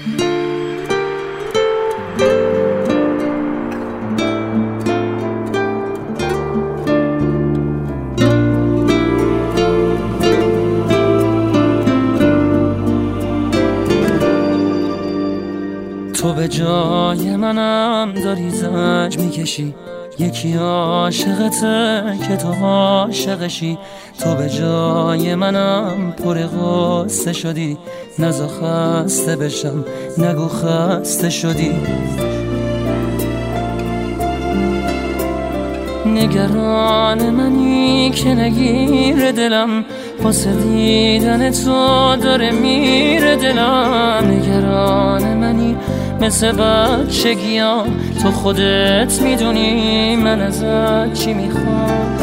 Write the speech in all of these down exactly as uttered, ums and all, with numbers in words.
تو به جای منم داری زنج میکشی، یکی عاشقته که تو عاشقشی. تو به جای منم پر غصه شدی، نزا خسته بشم نگو خسته شدی. نگران منی که نگیر دلم، واسه دیدن تو داره میره دلم. نگران منی مثل بچگیام، تو خودت میدونی من ازت چی میخوام.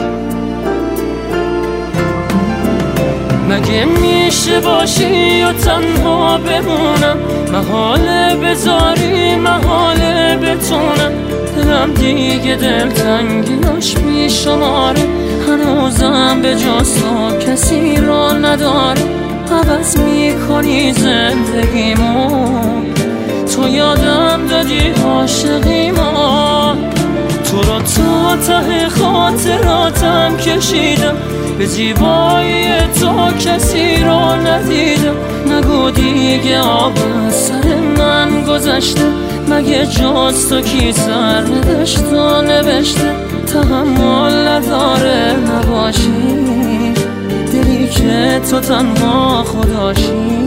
مگه میشه باشی و تنها بمونم، محاله بذاری محاله بتونم. دلم دیگه دلتنگیاش بیشماره، هنوزم به جز تو کسی را نداره. عوض میکنی زندگیمو، تو یادم دادی عاشقیمو. تو را تا ته خاطراتم کشیدم، به زیبایی تو کسی را ندیدم. نگو دیگه آب سر من گذشته، مگه جز تو کی سر نوشت و نوشته. تحمل نداره نباشی، دلی که تو تنها خداشی.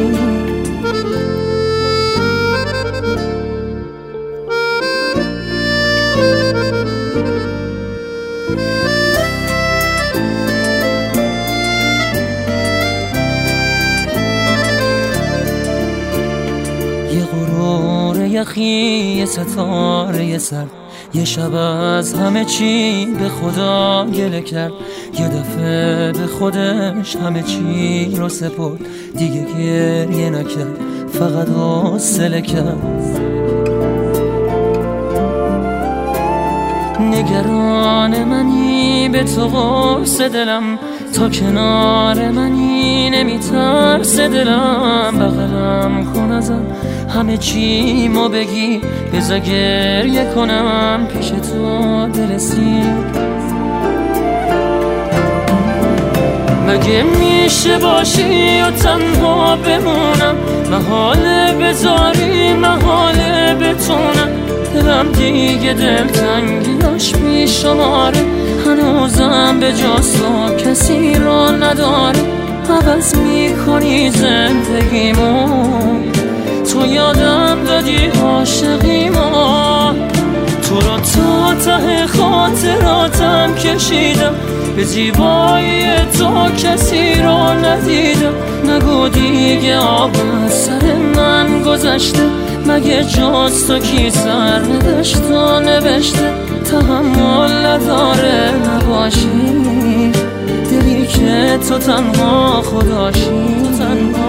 یه غرور یخی، یه ستاره سر، یه شب از همه چی به خدا گله کرد. یه دفعه به خودش همه چی رو سپرد، دیگه گریه نکرد فقط حوصله کرد. نگران منی به تو قرص دلم، تا کنار منی نمیترس دلم. بغلم کن ازم همه چی مو بگی، بذار گریه کنم پیش تو دل سیر. مگه میشه باشی و تنها بمونم، محاله بذاری محاله بتونم. دلم دیگه دلتنگیاش بیشماره، هنوزم به جز تو کسی را نداره. عوض میکنی زندگیمو، تو یادم دادی عاشقیمو. تو را تا ته خاطراتم کشیدم، به زیبایی تو کسی را ندیدم. نگو دیگه آب سر من گذشته، مگه جز تو کی سر نوشت و نوشته. تحمل نداره نباشی، دلی که تو تنها خداشی. تو تنها